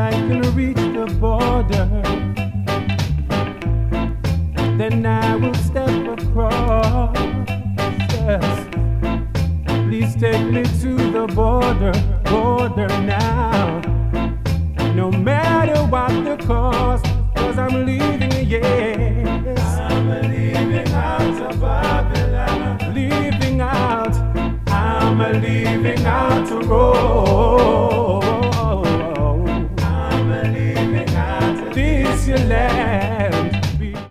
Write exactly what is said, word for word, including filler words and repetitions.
I can reach the border, then I will step across. Yes. Please take me to the border, border now.